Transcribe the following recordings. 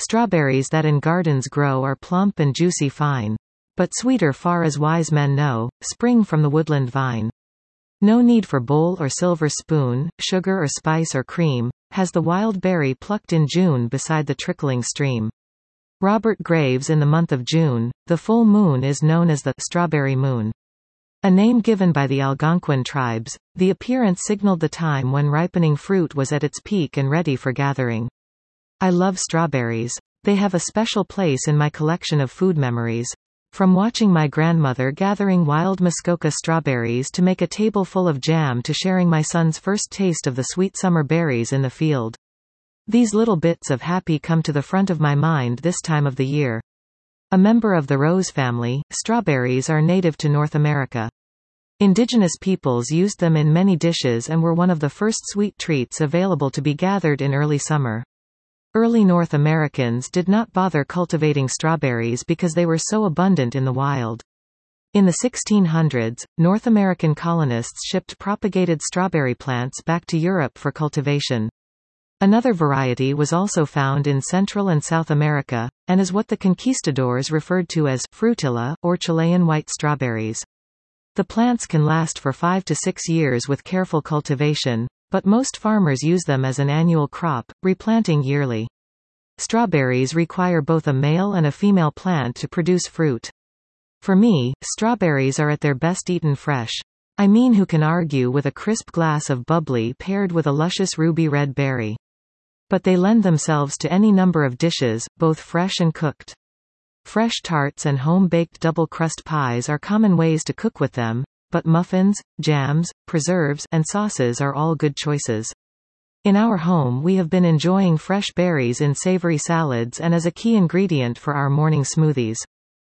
Strawberries that in gardens grow are plump and juicy fine. But sweeter far as wise men know, spring from the woodland vine. No need for bowl or silver spoon, sugar or spice or cream, has the wild berry plucked in June beside the trickling stream. Robert Graves. In the month of June, the full moon is known as the strawberry moon. A name given by the Algonquin tribes, the appearance signaled the time when ripening fruit was at its peak and ready for gathering. I love strawberries. They have a special place in my collection of food memories. From watching my grandmother gathering wild Muskoka strawberries to make a table full of jam to sharing my son's first taste of the sweet summer berries in the field. These little bits of happy come to the front of my mind this time of the year. A member of the rose family, strawberries are native to North America. Indigenous peoples used them in many dishes and were one of the first sweet treats available to be gathered in early summer. Early North Americans did not bother cultivating strawberries because they were so abundant in the wild. In the 1600s, North American colonists shipped propagated strawberry plants back to Europe for cultivation. Another variety was also found in Central and South America, and is what the conquistadors referred to as frutilla, or Chilean white strawberries. The plants can last for 5 to 6 years with careful cultivation, but most farmers use them as an annual crop, replanting yearly. Strawberries require both a male and a female plant to produce fruit. For me, strawberries are at their best eaten fresh. I mean, who can argue with a crisp glass of bubbly paired with a luscious ruby red berry? But they lend themselves to any number of dishes, both fresh and cooked. Fresh tarts and home-baked double-crust pies are common ways to cook with them, but muffins, jams, preserves, and sauces are all good choices. In our home we have been enjoying fresh berries in savory salads and as a key ingredient for our morning smoothies.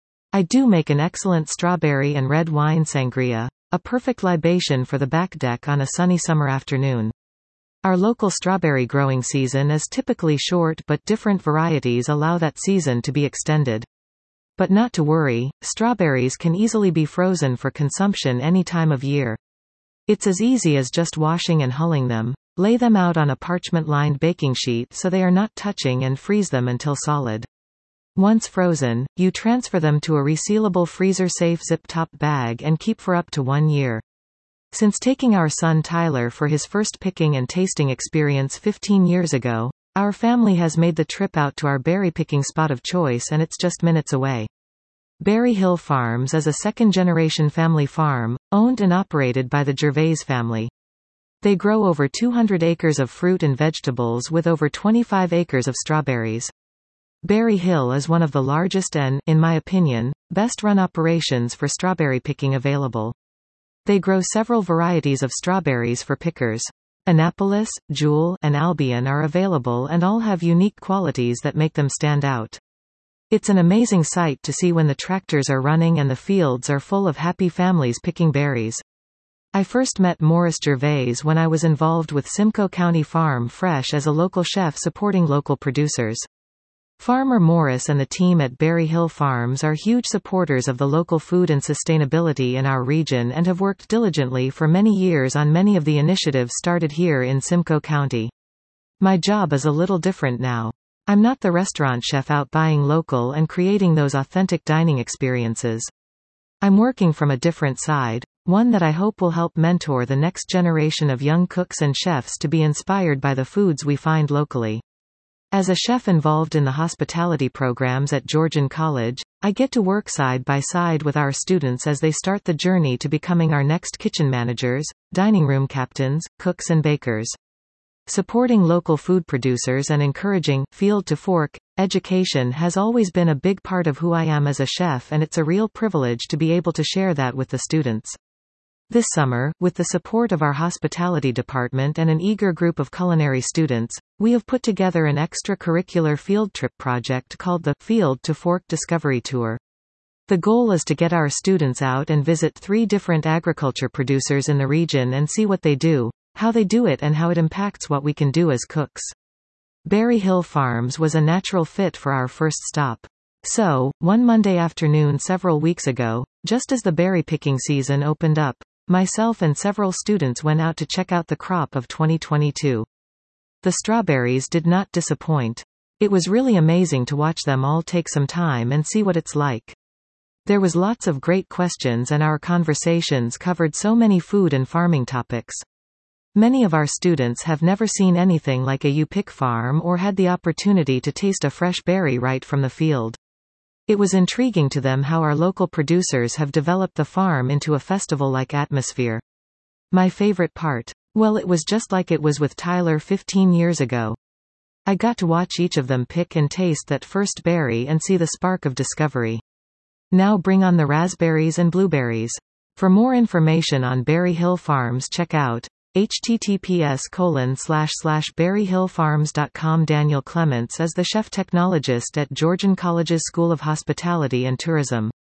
I do make an excellent strawberry and red wine sangria, a perfect libation for the back deck on a sunny summer afternoon. Our local strawberry growing season is typically short, but different varieties allow that season to be extended. But not to worry, strawberries can easily be frozen for consumption any time of year. It's as easy as just washing and hulling them. Lay them out on a parchment-lined baking sheet so they are not touching and freeze them until solid. Once frozen, you transfer them to a resealable freezer-safe zip-top bag and keep for up to 1 year. Since taking our son Tyler for his first picking and tasting experience 15 years ago, our family has made the trip out to our berry picking spot of choice, and it's just minutes away. Berry Hill Farms is a second-generation family farm, owned and operated by the Gervais family. They grow over 200 acres of fruit and vegetables with over 25 acres of strawberries. Berry Hill is one of the largest and, in my opinion, best-run operations for strawberry picking available. They grow several varieties of strawberries for pickers. Annapolis, Jewel, and Albion are available and all have unique qualities that make them stand out. It's an amazing sight to see when the tractors are running and the fields are full of happy families picking berries. I first met Morris Gervais when I was involved with Simcoe County Farm Fresh as a local chef supporting local producers. Farmer Morris and the team at Berry Hill Farms are huge supporters of the local food and sustainability in our region and have worked diligently for many years on many of the initiatives started here in Simcoe County. My job is a little different now. I'm not the restaurant chef out buying local and creating those authentic dining experiences. I'm working from a different side, one that I hope will help mentor the next generation of young cooks and chefs to be inspired by the foods we find locally. As a chef involved in the hospitality programs at Georgian College, I get to work side by side with our students as they start the journey to becoming our next kitchen managers, dining room captains, cooks and bakers. Supporting local food producers and encouraging field to fork education has always been a big part of who I am as a chef, and it's a real privilege to be able to share that with the students. This summer, with the support of our hospitality department and an eager group of culinary students, we have put together an extracurricular field trip project called the Field to Fork Discovery Tour. The goal is to get our students out and visit 3 different agriculture producers in the region and see what they do, how they do it, and how it impacts what we can do as cooks. Berry Hill Farms was a natural fit for our first stop. So, one Monday afternoon several weeks ago, just as the berry picking season opened up, myself and several students went out to check out the crop of 2022. The strawberries did not disappoint. It was really amazing to watch them all take some time and see what it's like. There was lots of great questions and our conversations covered so many food and farming topics. Many of our students have never seen anything like a U-Pick farm or had the opportunity to taste a fresh berry right from the field. It was intriguing to them how our local producers have developed the farm into a festival-like atmosphere. My favorite part? Well, it was just like it was with Tyler 15 years ago. I got to watch each of them pick and taste that first berry and see the spark of discovery. Now bring on the raspberries and blueberries. For more information on Berry Hill Farms, check out https://berryhillfarms.com. Daniel Clements is the chef technologist at Georgian College's School of Hospitality and Tourism.